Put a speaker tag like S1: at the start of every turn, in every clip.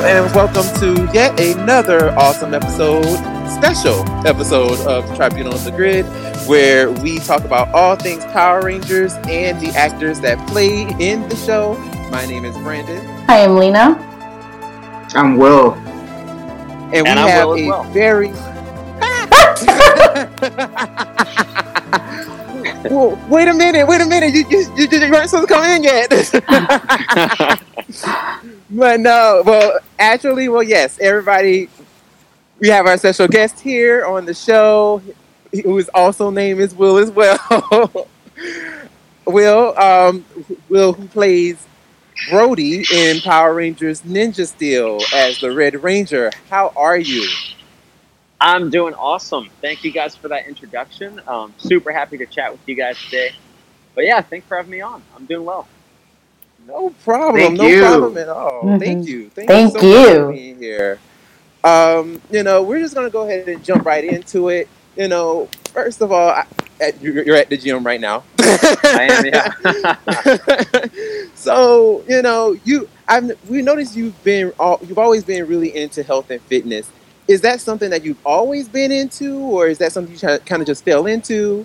S1: and welcome to yet another awesome special episode of the Tribunal of the Grid, where we talk about all things Power Rangers and the actors that play in the show. My name is Brandon.
S2: Hi, I'm Lena.
S3: I'm Will.
S1: And we have a very... Well, wait a minute. You weren't supposed to come in yet. But no, yes, everybody, we have our special guest here on the show, whose also name is Will as well. Will, who plays Brody in Power Rangers Ninja Steel as the Red Ranger. How are you?
S4: I'm doing awesome. Thank you guys for that introduction. Super happy to chat with you guys today. But yeah, thanks for having me on. I'm doing well.
S1: No problem. No problem at all. Mm-hmm. Thank you. Thank you so much for being here. We're just going to go ahead and jump right into it. First of all, you're at the gym right now.
S4: I am, yeah.
S1: So, we noticed you've always been really into health and fitness. Is that something that you've always been into, or is that something you kind of just fell into?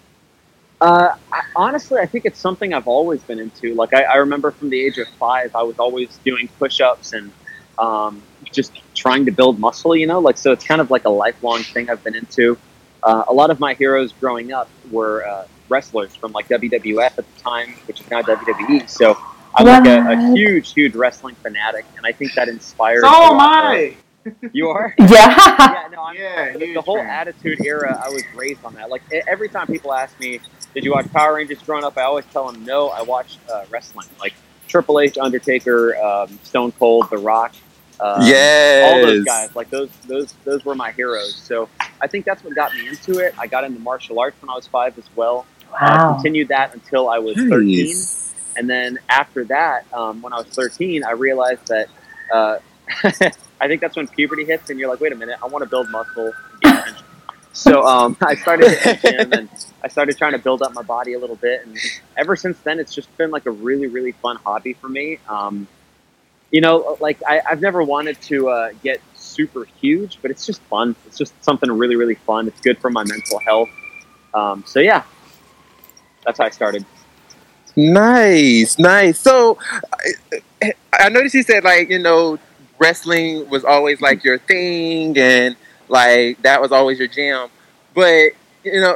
S4: Honestly, I think it's something I've always been into. Like, I remember from the age of 5, I was always doing push-ups and just trying to build muscle, so it's kind of like a lifelong thing I've been into. A lot of my heroes growing up were wrestlers from like WWF at the time, which is now WWE. So I'm like a huge wrestling fanatic, and I think that inspired.
S3: So am I.
S4: You are?
S2: Yeah.
S4: Yeah, no, the whole Attitude Era, I was raised on that. Like, every time people ask me, did you watch Power Rangers growing up? I always tell them, no, I watched wrestling. Like, Triple H, Undertaker, Stone Cold, The Rock.
S1: Yes.
S4: All those guys. Like, those were my heroes. So I think that's what got me into it. I got into martial arts when I was 5 as well.
S2: Wow.
S4: Continued that until I was 13. And then after that, when I was 13, I realized that... I think that's when puberty hits and you're like, wait a minute, I want to build muscle. So I started hitting the gym and I started trying to build up my body a little bit. And ever since then, it's just been like a really, really fun hobby for me. I've never wanted to get super huge, but it's just fun. It's just something really, really fun. It's good for my mental health. So yeah, that's how I started.
S1: Nice. So I noticed you said wrestling was always like your thing, and like that was always your jam. But you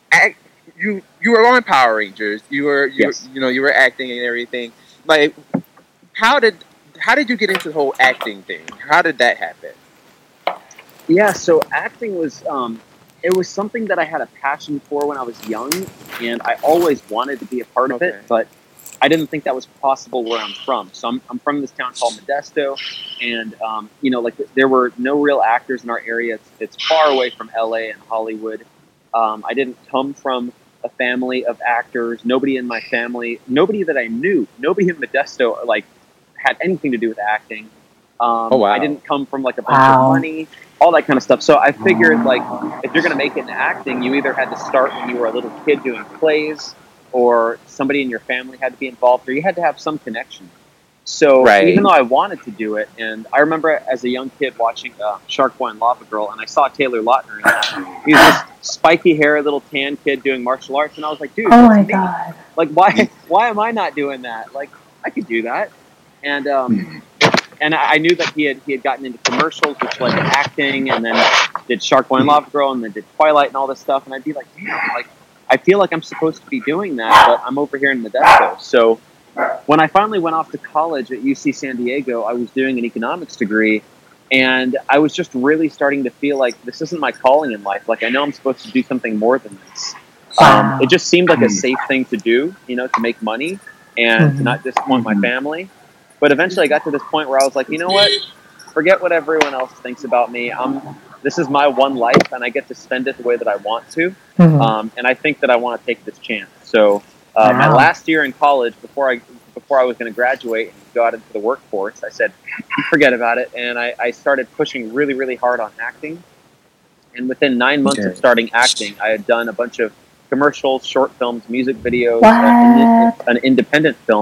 S1: were on Power Rangers. You were acting and everything. Like, how did you get into the whole acting thing? How did that happen?
S4: Yeah, so acting was it was something that I had a passion for when I was young, and I always wanted to be a part of it, but I didn't think that was possible where I'm from. So I'm from this town called Modesto, and there were no real actors in our area. It's far away from LA and Hollywood. I didn't come from a family of actors. Nobody in my family, nobody that I knew, nobody in Modesto had anything to do with acting. I didn't come from a bunch of money, all that kind of stuff. So I figured if you're gonna make it in acting, you either had to start when you were a little kid doing plays, or somebody in your family had to be involved, or you had to have some connection. So even though I wanted to do it, and I remember as a young kid watching Shark Boy and Lava Girl, and I saw Taylor Lautner in that. He was this spiky hair, little tan kid doing martial arts, and I was like, dude,
S2: oh my God.
S4: Like, why am I not doing that? Like, I could do that. And I knew that he had gotten into commercials, which led to acting, and then did Shark Boy and Lava Girl, and then did Twilight and all this stuff, and I'd be like, damn, I feel like I'm supposed to be doing that, but I'm over here in Modesto. So when I finally went off to college at UC San Diego, I was doing an economics degree, and I was just really starting to feel like this isn't my calling in life. Like, I know I'm supposed to do something more than this. It just seemed like a safe thing to do, to make money and to not disappoint my family. But eventually I got to this point where I was like, you know what? Forget what everyone else thinks about me. This is my one life, and I get to spend it the way that I want to. And I think that I want to take this chance. So my last year in college, before I was going to graduate and go out into the workforce, I said, forget about it. And I started pushing really, really hard on acting. And within 9 months of starting acting, I had done a bunch of commercials, short films, music videos, an independent film.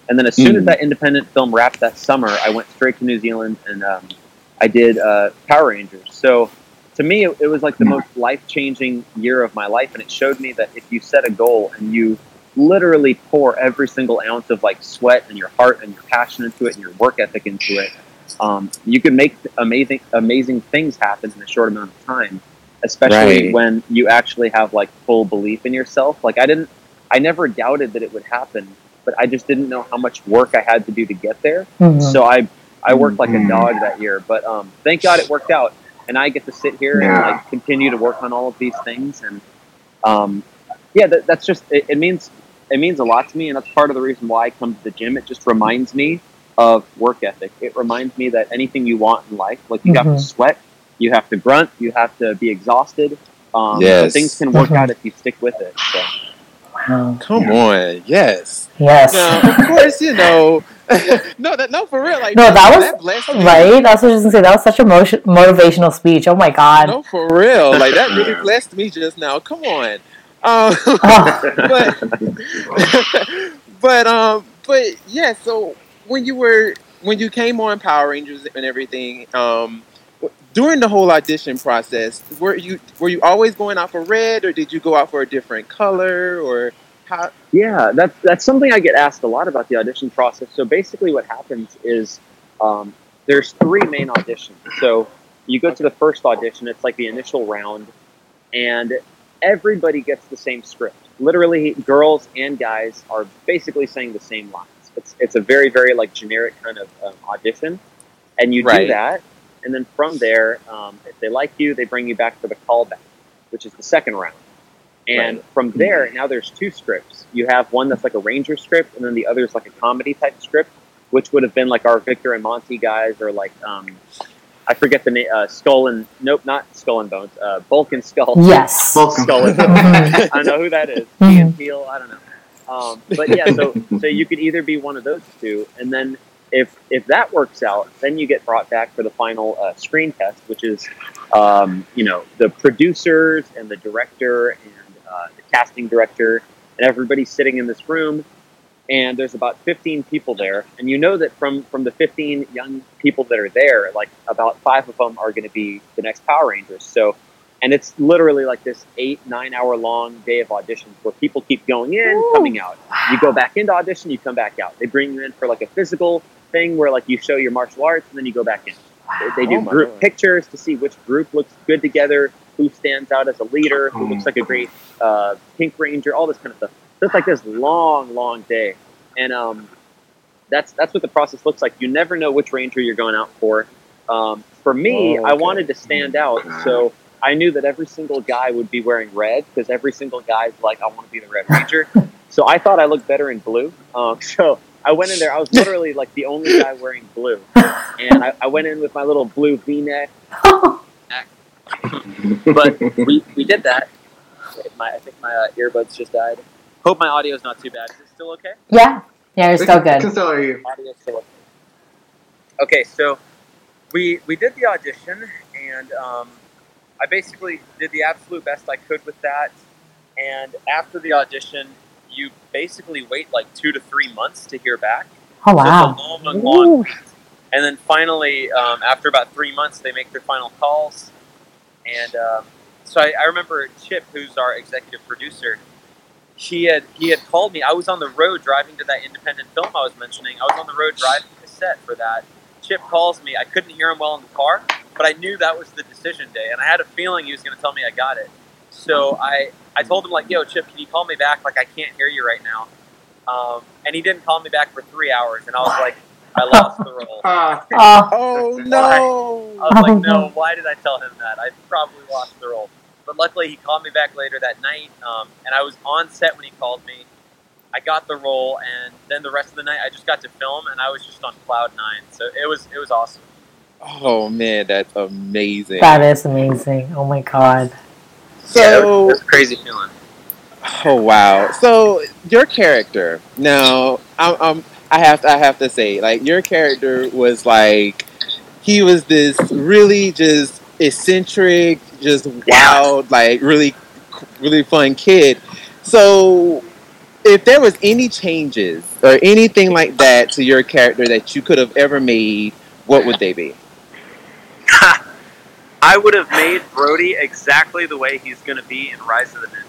S4: And then as soon as that independent film wrapped that summer, I went straight to New Zealand and I did Power Rangers. So to me, it was like the most life-changing year of my life, and it showed me that if you set a goal and you literally pour every single ounce of like sweat and your heart and your passion into it and your work ethic into it, you can make amazing things happen in a short amount of time, especially when you actually have like full belief in yourself. Like I never doubted that it would happen, but I just didn't know how much work I had to do to get there. So I worked like a dog that year, but thank God it worked out, and I get to sit here and like continue to work on all of these things. And that's just it means a lot to me, and that's part of the reason why I come to the gym. It just reminds me of work ethic. It reminds me that anything you want in life, like you have to sweat, you have to grunt, you have to be exhausted. But things can work out if you stick with it. So.
S1: Come on, yes.
S2: Now,
S1: of course, no, for real. Like,
S2: that was right. That's what I was gonna say. That was such a motivational speech. Oh my God.
S1: No, for real. Like that really blessed me just now. Come on. But yeah. So when you came on Power Rangers and everything, during the whole audition process, were you always going out for red, or did you go out for a different color, or how?
S4: Yeah, that's something I get asked a lot about the audition process. So basically, what happens is there's 3 main auditions. So you go to the first audition; it's like the initial round, and everybody gets the same script. Literally, girls and guys are basically saying the same lines. It's a very, very like generic kind of audition, and you do that. And then from there, if they like you, they bring you back for the callback, which is the second round. And from there, now there's 2 scripts. You have one that's like a Ranger script, and then the other is like a comedy type script, which would have been like our Victor and Monty guys, or like, I forget the name, not Skull and Bones, Bulk and Skull.
S2: Yes.
S4: Skull and Bones. I don't know who that is. Ian Peel, I don't know. But yeah, so you could either be one of those 2, and then if that works out, then you get brought back for the final screen test, which is, the producers and the director and the casting director and everybody's sitting in this room, and there's about 15 people there, and you know that from the 15 young people that are there, like about 5 of them are going to be the next Power Rangers. So, and it's literally like this 8-9 hour long day of auditions where people keep going in, coming out. You go back into audition, you come back out. They bring you in for like a physical thing where like you show your martial arts and then you go back in. They do group pictures to see which group looks good together, who stands out as a leader, who looks like a great Pink Ranger, all this kind of stuff. So it's like this long day, and that's what the process looks like. You never know which Ranger you're going out for. For me, I wanted to stand out, so I knew that every single guy would be wearing red, because every single guy's like, I want to be the Red Ranger. So I thought I looked better in blue. So I went in there. I was literally like the only guy wearing blue, and I went in with my little blue V-neck. But we did that. I think my earbuds just died. Hope my audio's not too bad. Is it still okay?
S2: Yeah, you're still good.
S3: I can still hear you.
S4: Audio's still okay. Okay, so we did the audition, and I basically did the absolute best I could with that. And after the audition, you basically wait like 2 to 3 months to hear back.
S2: Oh, wow.
S4: So it's a long wait. And then finally, after about 3 months, they make their final calls. And so I remember Chip, who's our executive producer, he had called me. I was on the road driving to that independent film I was mentioning. I was on the road driving to set for that. Chip calls me. I couldn't hear him well in the car, but I knew that was the decision day. And I had a feeling he was going to tell me I got it. So I told him, like, yo, Chip, can you call me back? Like, I can't hear you right now. And he didn't call me back for 3 hours. And I was like, I lost the role.
S1: Oh, no.
S4: I was like, no, why did I tell him that? I probably lost the role. But luckily, he called me back later that night. And I was on set when he called me. I got the role. And then the rest of the night, I just got to film. And I was just on cloud 9. So it was awesome.
S1: Oh, man, that's amazing.
S2: That is amazing. Oh, my God.
S1: So,
S4: it was a crazy feeling.
S1: Oh, wow. So your character, now, I have to say, like, your character was like, he was this really just eccentric, just wild, like really, really fun kid. So if there was any changes or anything like that to your character that you could have ever made, what would they be?
S4: I would have made Brody exactly the way he's going to be in Rise of the Ninja.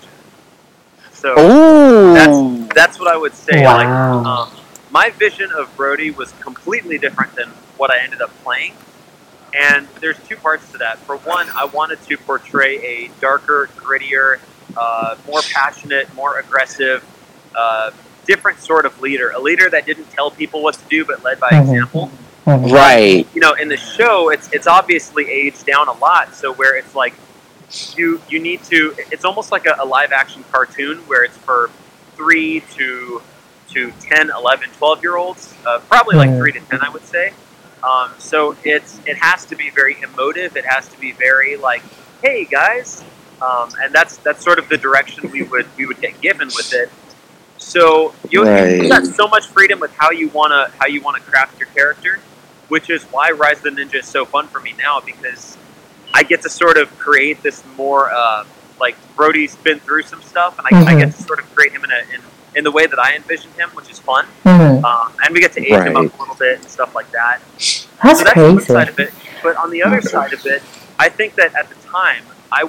S4: So that's what I would say.
S2: Wow.
S4: Like, my vision of Brody was completely different than what I ended up playing. And there's two parts to that. For one, I wanted to portray a darker, grittier, more passionate, more aggressive, different sort of leader. A leader that didn't tell people what to do, but led by example.
S1: Right.
S4: You know, in the show, it's obviously aged down a lot. So where it's like you need to. It's almost like a live action cartoon where it's for 3 to 10, 11, 12-year-olds. Probably like 3 to 10, I would say. So it has to be very emotive. It has to be very like, hey guys, and that's sort of the direction we would get given with it. So you've got so much freedom with how you wanna craft your character, which is why Rise of the Ninja is so fun for me now, because I get to sort of create this more like Brody's been through some stuff, and I get to sort of create him in the way that I envisioned him, which is fun. And we get to age him up a little bit and stuff like that.
S2: That's crazy.
S4: One side of it. But on the other side of it, I think that at the time I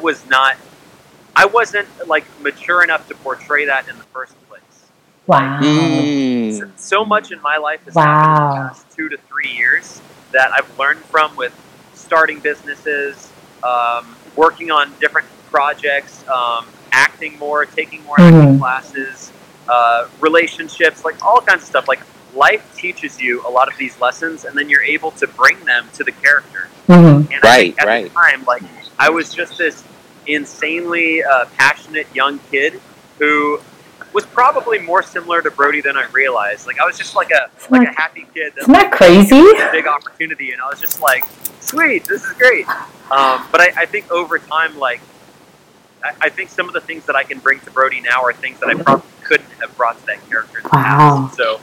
S4: wasn't like mature enough to portray that in the first place.
S2: Wow.
S4: So much in my life has happened in the past 2 to 3 years that I've learned from, with starting businesses, working on different projects, acting more, taking more acting classes, relationships, like all kinds of stuff. Like, life teaches you a lot of these lessons, and then you're able to bring them to the character. And I think at the time, like, I was just this insanely passionate young kid who was probably more similar to Brody than I realized. Like, I was just like a happy kid.
S2: Isn't that crazy?
S4: A big opportunity, and I was just like, sweet, this is great. But I think over time, like, I think some of the things that I can bring to Brody now are things that I probably couldn't have brought to that character in the past. So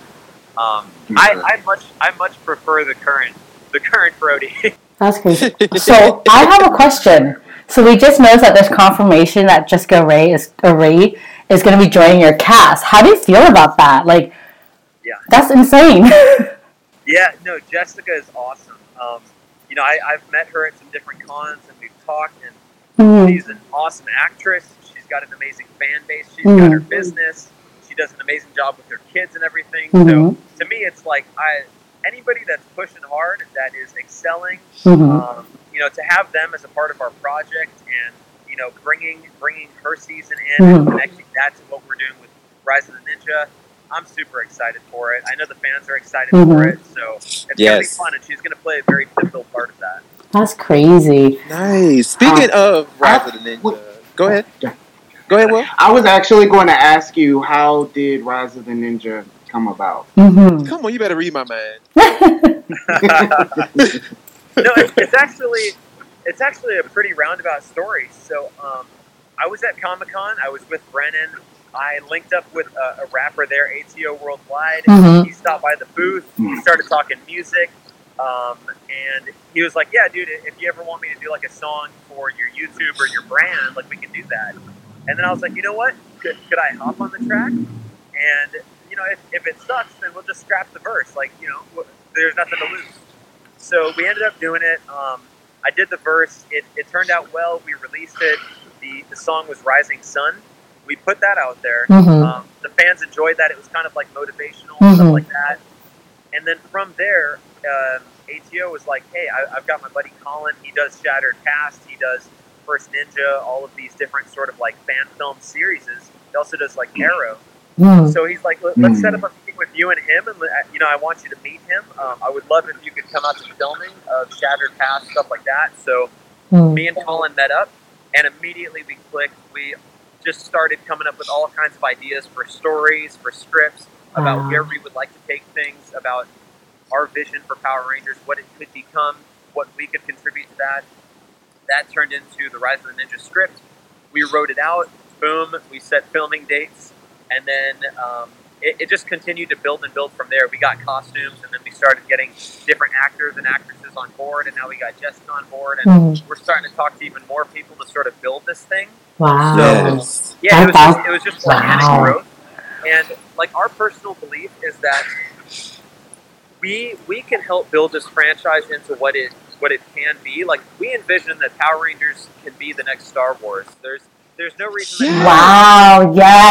S4: I much prefer the current Brody.
S2: That's crazy. So I have a question. So we just noticed that there's confirmation that Jessica Rae is going to be joining your cast. How do you feel about that? Like, that's insane.
S4: Yeah, no, Jessica is awesome. You know, I've met her at some different cons, and we've talked, and she's an awesome actress. She's got an amazing fan base. She's got her business. She does an amazing job with her kids and everything. So to me, it's like anybody that's pushing hard, that is excelling, you know, to have them as a part of our project, and, you know, bringing her season in and connecting that to what we're doing with Rise of the Ninja, I'm super excited for it. I know the fans are excited for it, so it's going to be fun, and she's going to play a very pivotal part of that.
S2: That's crazy.
S1: Nice. Speaking of Rise of the Ninja, go ahead. Go ahead, Will.
S3: I was actually going to ask you, how did Rise of the Ninja come about?
S1: Come on, you better read my mind.
S4: No, it's actually a pretty roundabout story. So I was at Comic-Con. I was with Brennan. I linked up with a rapper there, ATO Worldwide. He stopped by the booth. He started talking music. And he was like, yeah, dude, if you ever want me to do like a song for your YouTube or your brand, like, we can do that. And then I was like, you know what? Could I hop on the track? And, you know, if it sucks, then we'll just scrap the verse. Like, you know, there's nothing to lose. So we ended up doing it. I did the verse. It turned out well. We released it. The song was Rising Sun. We put that out there. The fans enjoyed that. It was kind of like motivational, stuff like that. And then from there, ATO was like, hey, I've got my buddy Colin. He does Shattered Past. He does First Ninja, all of these different sort of like fan film series. He also does like Arrow. So he's like, let's set up a meeting with you and him, and, you know, I want you to meet him. I would love if you could come out to the filming of Shattered Past, stuff like that. So me and Colin met up, and immediately we clicked. We just started coming up with all kinds of ideas for stories, for scripts, about where we would like to take things, about our vision for Power Rangers, what it could become, what we could contribute to that. That turned into the Rise of the Ninja script. We wrote it out. Boom. We set filming dates. And then it just continued to build and build from there. We got costumes, and then we started getting different actors and actresses on board, and now we got Jessica on board, and we're starting to talk to even more people to sort of build this thing.
S2: Wow.
S4: So, yeah, it was just organic growth. And like our personal belief is that we can help build this franchise into what it can be. Like we envision that Power Rangers can be the next Star Wars. There's no reason.
S2: Yeah. Wow!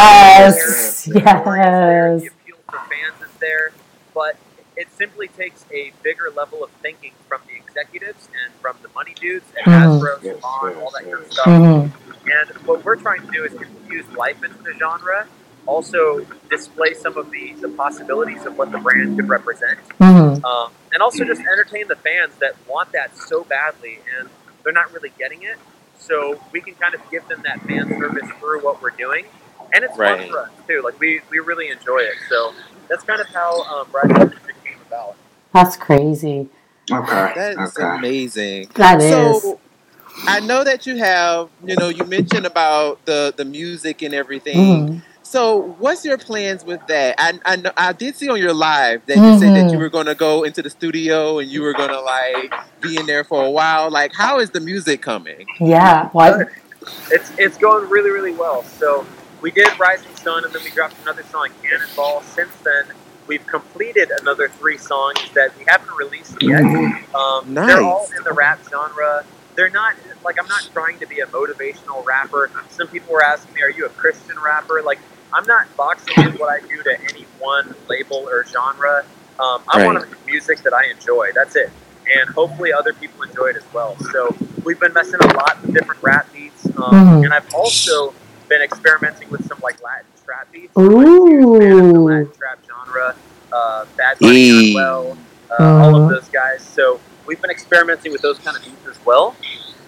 S2: Yes.
S4: The appeal for fans is there, but it simply takes a bigger level of thinking from the executives and from the money dudes and Hasbro, Spawn, all that kind of stuff. And what we're trying to do is infuse life into the genre, also display some of the possibilities of what the brand could represent, and also just entertain the fans that want that so badly and they're not really getting it. So we can kind of give them that fan service through what we're doing, and it's fun for us too. Like we really enjoy it. So that's kind of how Rise of the Ninja came about.
S2: That's crazy.
S3: Okay,
S1: that's amazing.
S2: That is.
S1: So I know that you have, you mentioned about the music and everything. So what's your plans with that? I did see on your live that you said that you were going to go into the studio and you were going to like be in there for a while. Like, how is the music coming?
S2: Yeah, what?
S4: It's going really, really well. So we did Rising Sun and then we dropped another song, Cannonball. Since then, we've completed another 3 songs that we haven't released yet.
S1: Nice.
S4: They're all in the rap genre. They're not, like, I'm not trying to be a motivational rapper. Some people were asking me, are you a Christian rapper? Like, I'm not boxing in what I do to any one label or genre. I want to make music that I enjoy. That's it. And hopefully other people enjoy it as well. So we've been messing a lot with different rap beats. And I've also been experimenting with some, like, Latin trap beats.
S2: Ooh.
S4: The Latin trap genre. Bad Bunny as well. All of those guys. So we've been experimenting with those kind of beats as well.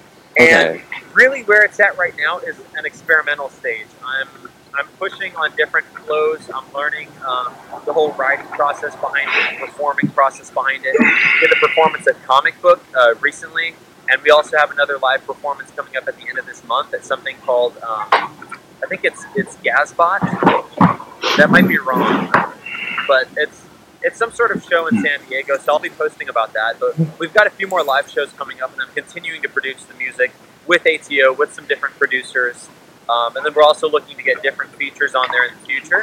S4: And really where it's at right now is an experimental stage. I'm pushing on different flows. I'm learning the whole writing process behind it, performing process behind it. Did a performance at Comic Book recently, and we also have another live performance coming up at the end of this month at something called, I think it's Gazbot. That might be wrong, but it's some sort of show in San Diego, so I'll be posting about that. But we've got a few more live shows coming up, and I'm continuing to produce the music with ATO, with some different producers. And then we're also looking to get different features on there in the future.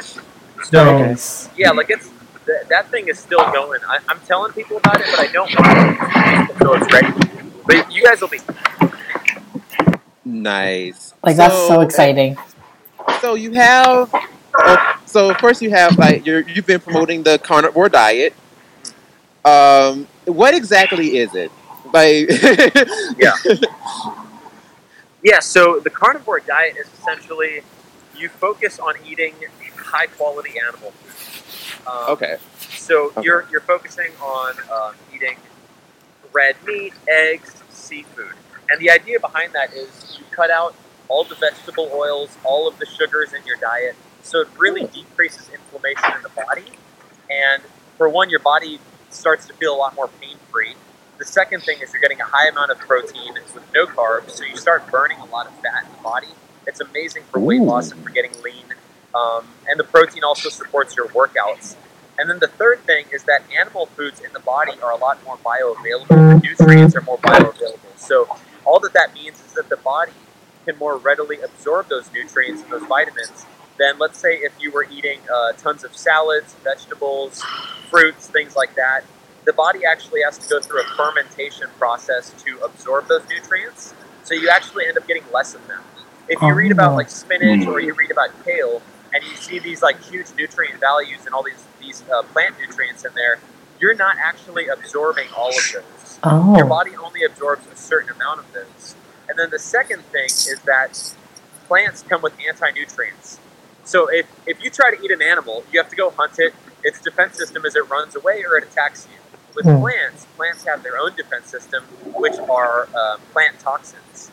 S4: So, yeah, like that thing is still going. I'm telling people about it, but I don't want to until it's ready. But you guys will be
S1: nice.
S2: Like, that's so exciting.
S1: So you have, so first you have, like, you've been promoting the carnivore diet. What exactly is it? Like,
S4: Yeah, so the carnivore diet is essentially you focus on eating high quality animal food. So you're focusing on eating red meat, eggs, seafood, and the idea behind that is you cut out all the vegetable oils, all of the sugars in your diet, so it really decreases inflammation in the body. And for one, your body starts to feel a lot more pain free. The second thing is you're getting a high amount of protein with no carbs, so you start burning a lot of fat in the body. It's amazing for weight loss and for getting lean. And the protein also supports your workouts. And then the third thing is that animal foods in the body are a lot more bioavailable. The nutrients are more bioavailable. So all that means is that the body can more readily absorb those nutrients and those vitamins than, let's say, if you were eating tons of salads, vegetables, fruits, things like that. The body actually has to go through a fermentation process to absorb those nutrients, so you actually end up getting less of them. If you read about like spinach or you read about kale, and you see these like huge nutrient values and all these plant nutrients in there, you're not actually absorbing all of those. Your body only absorbs a certain amount of those. And then the second thing is that plants come with anti-nutrients. So if you try to eat an animal, you have to go hunt it. Its defense system is it runs away or it attacks you. With plants have their own defense system, which are plant toxins.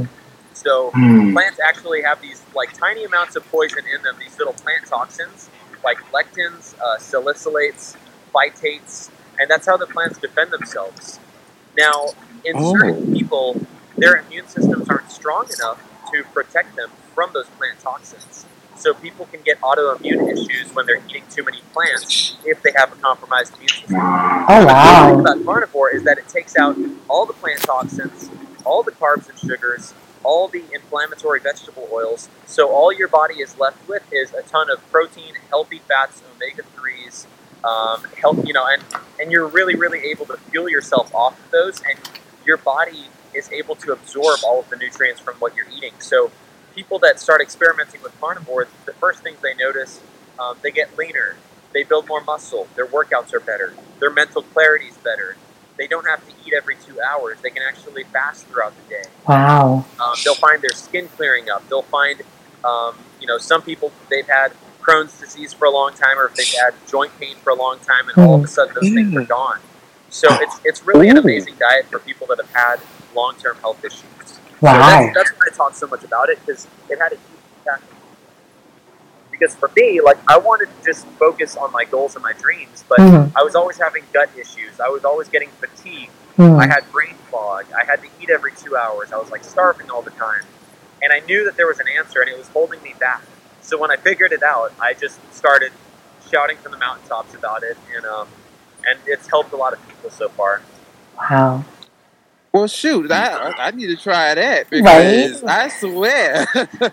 S4: So plants actually have these like tiny amounts of poison in them, these little plant toxins, like lectins, salicylates, phytates, and that's how the plants defend themselves. Now, in certain people, their immune systems aren't strong enough to protect them from those plant toxins. So people can get autoimmune issues when they're eating too many plants if they have a compromised immune system.
S2: Oh, wow.
S4: The thing about carnivore is that it takes out all the plant toxins all the carbs and sugars, all the inflammatory vegetable oils. So all your body is left with is a ton of protein, healthy fats, omega-3s, health, and you're really, really able to fuel yourself off of those, and your body is able to absorb all of the nutrients from what you're eating. So people that start experimenting with carnivore, the first things they notice, they get leaner, they build more muscle, their workouts are better, their mental clarity is better. They don't have to eat every 2 hours. They can actually fast throughout the day.
S2: Wow.
S4: They'll find their skin clearing up. They'll find, some people, they've had Crohn's disease for a long time, or if they've had joint pain for a long time, and all of a sudden those things are gone. So it's really an amazing diet for people that have had long-term health issues.
S2: Wow.
S4: So that's why I talk so much about it, because it had a huge impact. Because for me, I wanted to just focus on my goals and my dreams, but I was always having gut issues. I was always getting fatigued. I had brain fog. I had to eat every 2 hours. I was starving all the time. And I knew that there was an answer, and it was holding me back. So when I figured it out, I just started shouting from the mountaintops about it, and it's helped a lot of people so far.
S2: Wow.
S1: Well, shoot, I need to try that, because I swear.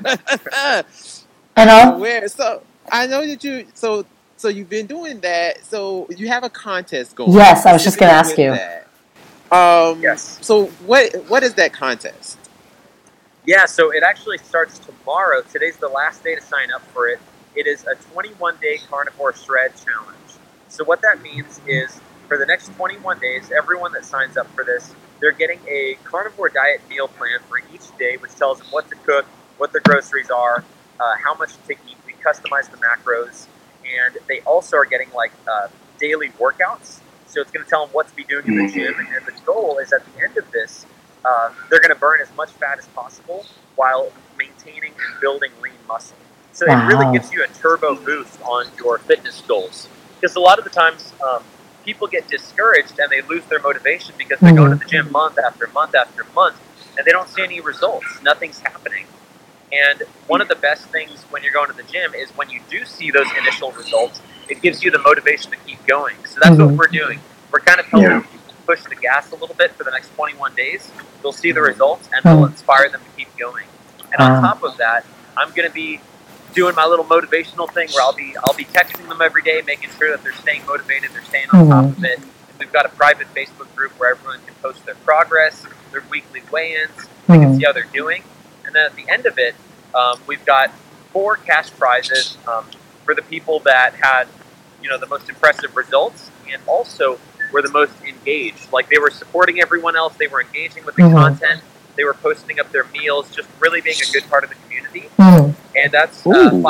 S2: And
S1: So I know that so you've been doing that. So you have a contest going.
S2: Yes, I was just going to ask you.
S1: That.
S4: Yes.
S1: So what is that contest?
S4: Yeah, so it actually starts tomorrow. Today's the last day to sign up for it. It is a 21-day carnivore shred challenge. So what that means is for the next 21 days, everyone that signs up for this, they're getting a carnivore diet meal plan for each day, which tells them what to cook, what their groceries are, how much to eat. We customize the macros, and they also are getting daily workouts. So it's going to tell them what to be doing in the gym, and the goal is at the end of this, they're going to burn as much fat as possible while maintaining and building lean muscle. So it really gives you a turbo boost on your fitness goals, because a lot of the times people get discouraged and they lose their motivation because they go to the gym month after month after month, and they don't see any results. Nothing's happening. And one of the best things when you're going to the gym is when you do see those initial results, it gives you the motivation to keep going. So that's what we're doing. We're kind of helping people push the gas a little bit for the next 21 days. They'll see the results, and they'll inspire them to keep going. And on top of that, I'm going to be doing my little motivational thing where I'll be texting them every day, making sure that they're staying motivated, they're staying on top of it. And we've got a private Facebook group where everyone can post their progress, their weekly weigh-ins, they can see how they're doing. And then at the end of it, we've got 4 cash prizes for the people that had, the most impressive results, and also were the most engaged. They were supporting everyone else, they were engaging with the content, they were posting up their meals, just really being a good part of the community. And that's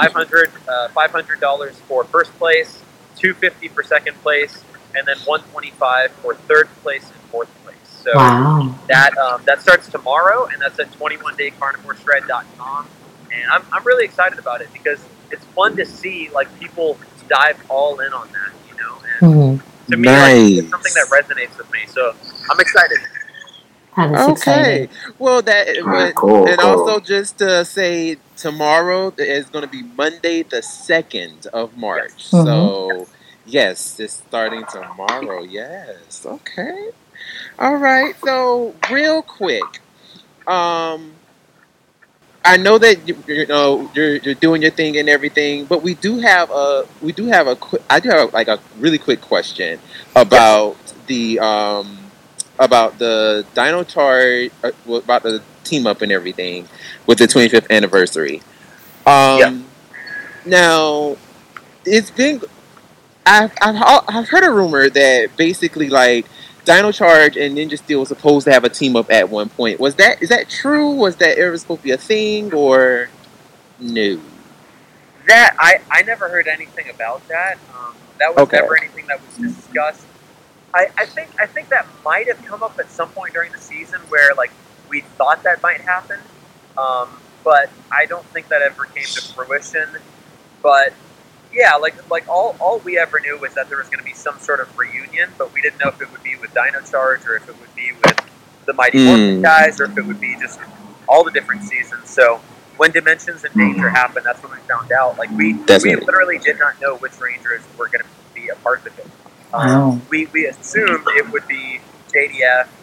S4: $500 for first place, $250 for second place, and then $125 for third place and fourth place. So that starts tomorrow, and that's at 21daycarnivoreshred.com. And I'm really excited about it because it's fun to see people dive all in on that, and to me it's something that resonates with me. So I'm excited.
S2: That is exciting.
S1: Well, also just to say, tomorrow is going to be Monday, the 2nd of March. Yes. So yes, it's starting tomorrow. Yes. Okay. All right. So real quick, I know that you're doing your thing and everything, but I do have a really quick question about the Dino Charge, about the team up and everything with the 25th anniversary. Now it's been I've heard a rumor that basically Dino Charge and Ninja Steel was supposed to have a team up at one point. Is that true? Was that ever supposed to be a thing, or no?
S4: That I never heard anything about that. That was never anything that was discussed. I think that might have come up at some point during the season where we thought that might happen, but I don't think that ever came to fruition. But yeah, all we ever knew was that there was going to be some sort of reunion, but we didn't know if it would be with Dino Charge or if it would be with the Mighty Morphin guys or if it would be just all the different seasons. So when Dimensions and Danger happened, that's when we found out. We literally did not know which Rangers were going to be a part of it. We assumed it would be JDF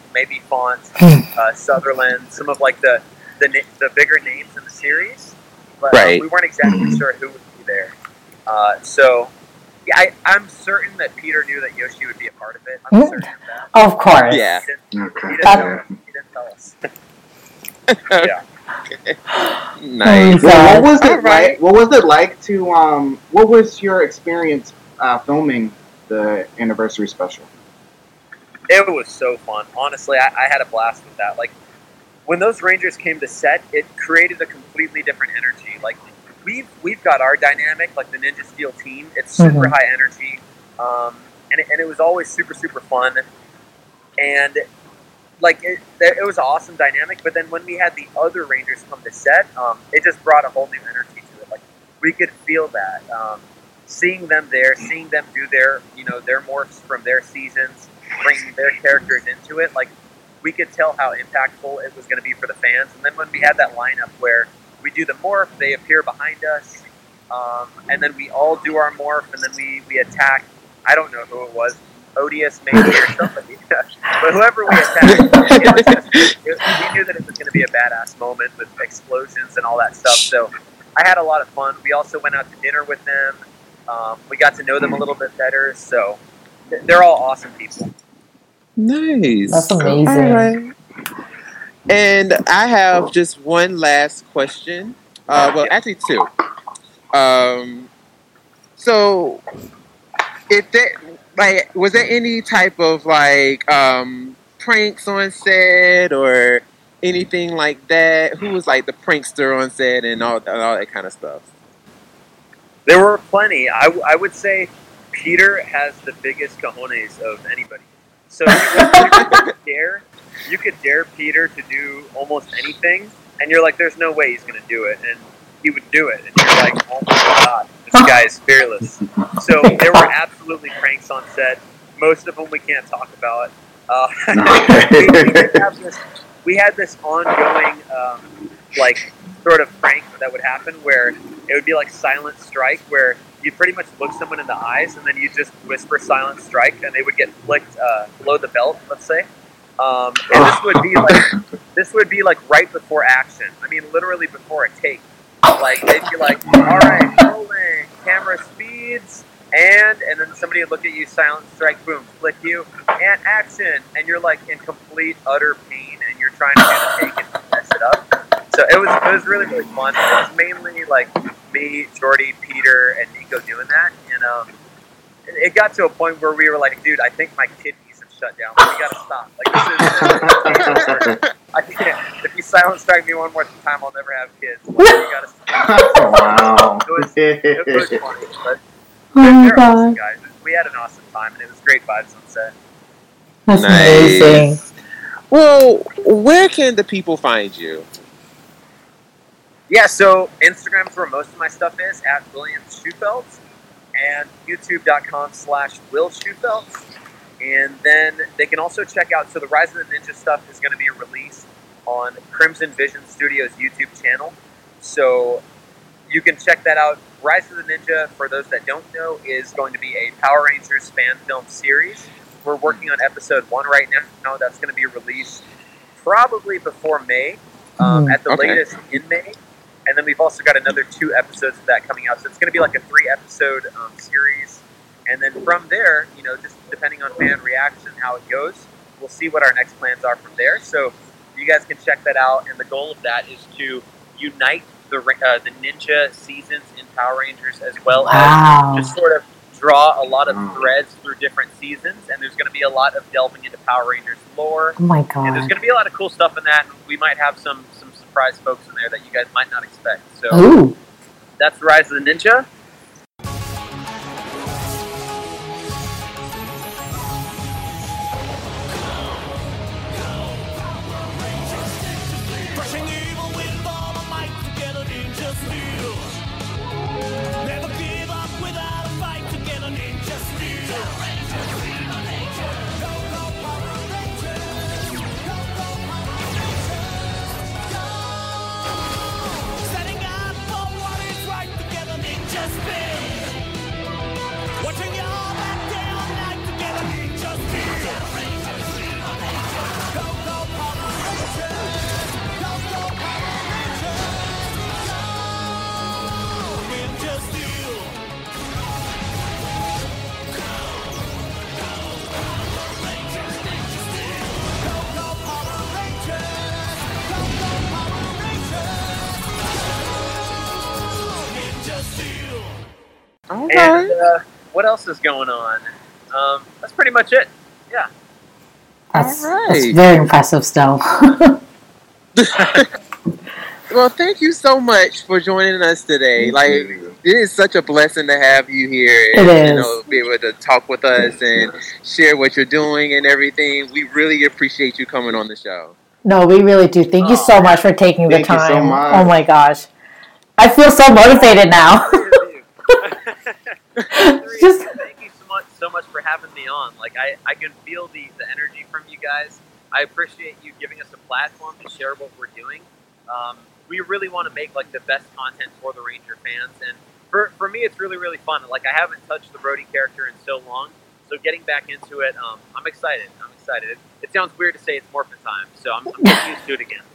S4: maybe Font, Sutherland, some of like the bigger names in the series, but we weren't exactly sure who would be there. So yeah, I'm certain that Peter knew that Yoshi would be a part of it. I'm certain of that.
S2: Of course.
S1: Yeah.
S4: He didn't tell us. Yeah.
S1: Nice.
S3: Well, what was it like? What was it like to what was your experience filming the anniversary special?
S4: It was so fun. Honestly, I had a blast with that. Like, when those Rangers came to set, it created a completely different energy. Like, we've got our dynamic, like the Ninja Steel team. It's super high energy, and it was always super, super fun. And like it was an awesome dynamic. But then when we had the other Rangers come to set, it just brought a whole new energy to it. Like, we could feel that, seeing them there, seeing them do their morphs from their seasons, bringing their characters into it. Like, we could tell how impactful it was going to be for the fans. And then when we had that lineup where we do the morph, they appear behind us, and then we all do our morph, and then we attack. I don't know who it was, Odious maybe or somebody, but whoever we attacked, we knew that it was going to be a badass moment with explosions and all that stuff. So I had a lot of fun. We also went out to dinner with them. We got to know them a little bit better. So they're all awesome people.
S1: Nice.
S2: That's amazing.
S1: All right. And I have just one last question. Well, actually two. So, if that, like, was there any type of like pranks on set or anything like that? Who was like the prankster on set and all that kind of stuff?
S4: There were plenty. I would say Peter has the biggest cojones of anybody. So you could dare Peter to do almost anything, and you're like, there's no way he's going to do it. And he would do it. And you're like, oh my God, this guy is fearless. So there were absolutely pranks on set, most of them we can't talk about. We had this ongoing, like, sort of prank that would happen where it would be like silent strike, where you pretty much look someone in the eyes and then you just whisper silent strike and they would get flicked below the belt, let's say. And this would be like right before action. I mean, literally before a take. Like, they'd be like, all right, rolling, camera speeds, and then somebody would look at you, silent strike, boom, flick you, and action. And you're like in complete, utter pain, and you're trying to do the take and mess it up. So it was really, really fun. It was mainly like me, Jordy, Peter, and Nico doing that. And it got to a point where we were like, dude, I think my kidneys have shut down. We gotta stop. Like, this is I can't. If you silent strike me one more time, I'll never have kids. Like, we gotta stop.
S3: Wow.
S4: It was funny, but they're awesome guys. We had an awesome time, and it was great vibes on set.
S2: That's amazing.
S1: Well, where can the people find you?
S4: Yeah, so Instagram's where most of my stuff is, at William Schufelt, and youtube.com/Will Schufelt. And then they can also check out, so the Rise of the Ninja stuff is going to be released on Crimson Vision Studios YouTube channel. So you can check that out. Rise of the Ninja, for those that don't know, is going to be a Power Rangers fan film series. We're working on episode 1 right now. That's going to be released probably before May, at the latest in May. And then we've also got another 2 episodes of that coming out. So it's going to be like a 3-episode series. And then from there, just depending on fan reaction, how it goes, we'll see what our next plans are from there. So you guys can check that out. And the goal of that is to unite the ninja seasons in Power Rangers, as well as just sort of draw a lot of threads through different seasons. And there's going to be a lot of delving into Power Rangers lore.
S2: Oh my God.
S4: And there's going to be a lot of cool stuff in that. And we might have some surprise folks in there that you guys might not expect. So that's Rise of the Ninja.
S5: Setting up for what is right together, ninjas.
S1: Okay.
S4: And what else is going on? That's pretty much it. Yeah.
S2: That's
S1: Alright.
S2: very impressive still.
S1: Well, thank you so much for joining us today.
S3: Thank
S1: Like,
S3: you.
S1: it is such a blessing to have you here
S2: It
S1: and
S2: is.
S1: you know, be able to talk with us and share what you're doing and everything. We really appreciate you coming on the show.
S2: No, we really do. Thank you so much for taking the
S3: Thank you
S2: time.
S3: so much.
S2: Oh my gosh. I feel so motivated now. Just
S4: Thank you so much for having me on. Like I can feel the energy from you guys. I appreciate you giving us a platform to share what we're doing. We really want to make like the best content for the Ranger fans, and for me, it's really, really fun. Like I haven't touched the Brody character in so long, so getting back into it, I'm excited. It sounds weird to say it's Morphin time, so I'm getting used to it again.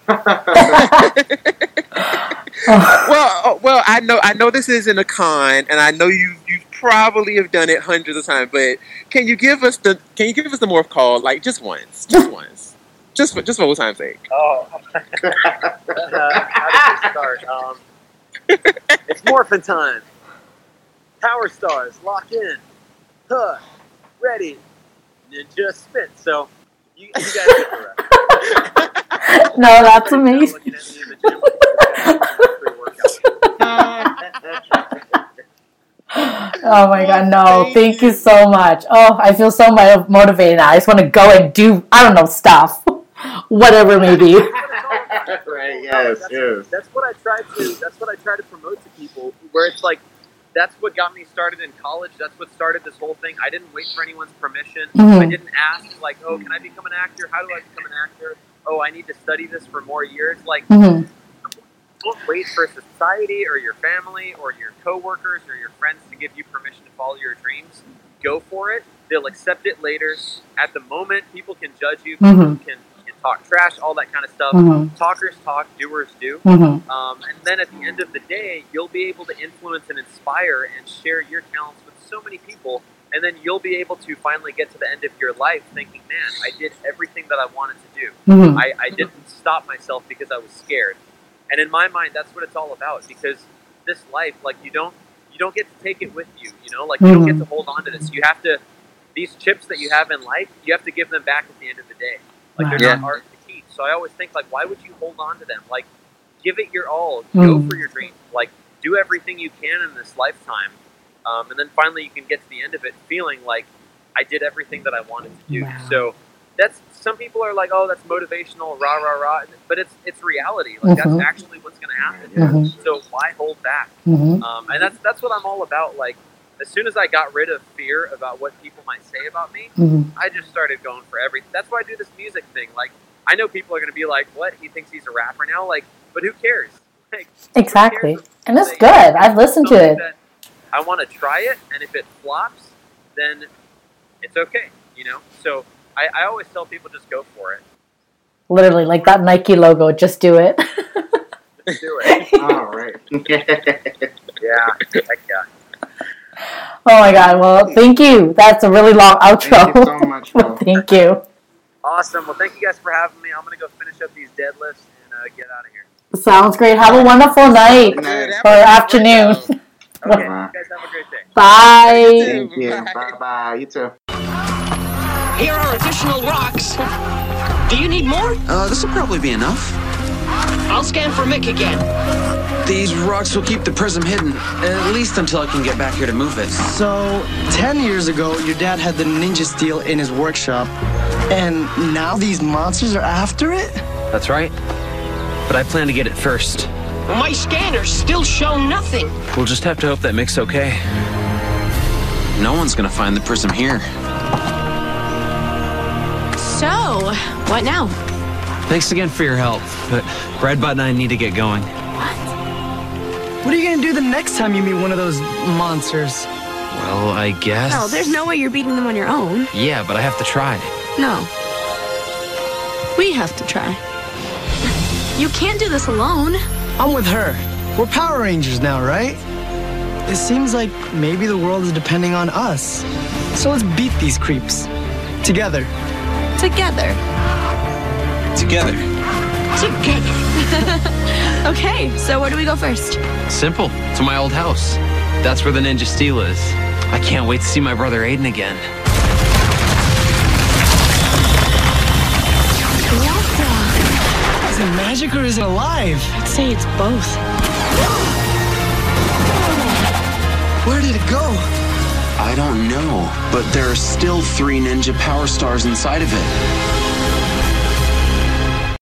S1: Well, I know this isn't a con, and I know you probably have done it hundreds of times. But can you give us the morph call, like just once, just for old time's sake?
S4: Oh, how did we start? It's Morphin time. Power stars, lock in. Huh, ready. Ninja spin. So you guys get the rest.
S2: no, that's amazing.
S4: Looking at me in the gym with pre-workout.
S2: Oh my god, no. Thank you so much. Oh, I feel so motivated now. I just want to go and do, I don't know, stuff. Whatever it may be.
S3: Right, yes.
S4: That's what I try to promote to people, where it's like, that's what got me started in college. That's what started this whole thing. I didn't wait for anyone's permission.
S2: Mhm.
S4: I didn't ask, like, oh, can I become an actor? How do I become an actor? Oh, I need to study this for more years. Like,
S2: Mhm.
S4: don't wait for society or your family or your coworkers or your friends to give you permission to follow your dreams. Go for it. They'll accept it later. At the moment, people can judge you.
S2: Mhm.
S4: People can talk trash, all that kind of stuff.
S2: Mhm.
S4: Talkers talk, doers do.
S2: Mhm.
S4: And then at the end of the day, you'll be able to influence and inspire and share your talents with so many people. And then you'll be able to finally get to the end of your life thinking, man, I did everything that I wanted to do.
S2: Mhm.
S4: I didn't stop myself because I was scared. And in my mind, that's what it's all about. Because this life, like, you don't get to take it with you, you know? Like, you don't get to hold on to this. You have to, these chips that you have in life, you have to give them back at the end of the day. Like, they're
S1: Yeah.
S4: not ours to keep. So I always think, like, why would you hold on to them? Like, give it your all. Go for your dreams. Like, do everything you can in this lifetime. And then finally you can get to the end of it feeling like I did everything that I wanted to do.
S2: Wow.
S4: So that's, some people are like, oh, that's motivational, rah, rah, rah. But it's reality. Like, that's actually what's going to happen.
S2: Mhm.
S4: So why hold back?
S2: Mhm.
S4: And that's what I'm all about. Like, as soon as I got rid of fear about what people might say about me,
S2: Mhm.
S4: I just started going for everything. That's why I do this music thing. Like, I know people are going to be like, what? He thinks he's a rapper now? Like, but who cares? Like,
S2: Exactly.
S4: who cares?
S2: And it's
S4: Say,
S2: good. I've listened to
S4: something
S2: it.
S4: that I want to try it, and if it flops, then it's okay, you know? So I always tell people just go for it.
S2: Literally, like that Nike logo. Just do it.
S4: Just do it.
S3: All right.
S4: Yeah. Heck yeah.
S2: Oh my god. Well, thank you. That's a really long outro.
S3: Thank you so much, bro.
S2: Thank you.
S4: Awesome. Well, thank you guys for having me. I'm going to go finish up these deadlifts and get out of here.
S2: Sounds great. Have a wonderful night
S3: Good night.
S2: or afternoon.
S4: Okay.
S3: Uh-huh.
S4: You guys have a great day.
S2: Bye.
S3: Thank you. Bye-bye. You too.
S5: Here are additional rocks. Do you need more?
S6: This will probably be enough.
S5: I'll scan for Mick again.
S6: These rocks will keep the prism hidden, at least until I can get back here to move it.
S7: So, 10 years ago, your dad had the ninja steel in his workshop, and now these monsters are after it?
S6: That's right. But I plan to get it first.
S5: My scanners still show nothing.
S6: We'll just have to hope that Mick's okay. No one's gonna find the prism here.
S8: So, what now?
S6: Thanks again for your help, but Redbot and I need to get going.
S7: What are you gonna do the next time you meet one of those monsters?
S6: Well, I guess...
S8: Well, there's no way you're beating them on your own.
S6: Yeah, but I have to try.
S8: No. We have to try. You can't do this alone.
S7: I'm with her. We're Power Rangers now, right? It seems like maybe the world is depending on us. So let's beat these creeps. Together.
S8: Together.
S6: Together.
S8: Together. Okay, so where do we go first?
S6: Simple. To my old house. That's where the Ninja Steel is. I can't wait to see my brother Aiden again.
S7: Is it magic or is it alive?
S8: I'd say it's both.
S7: Where did it go?
S9: I don't know, but there are still 3 ninja power stars inside of it.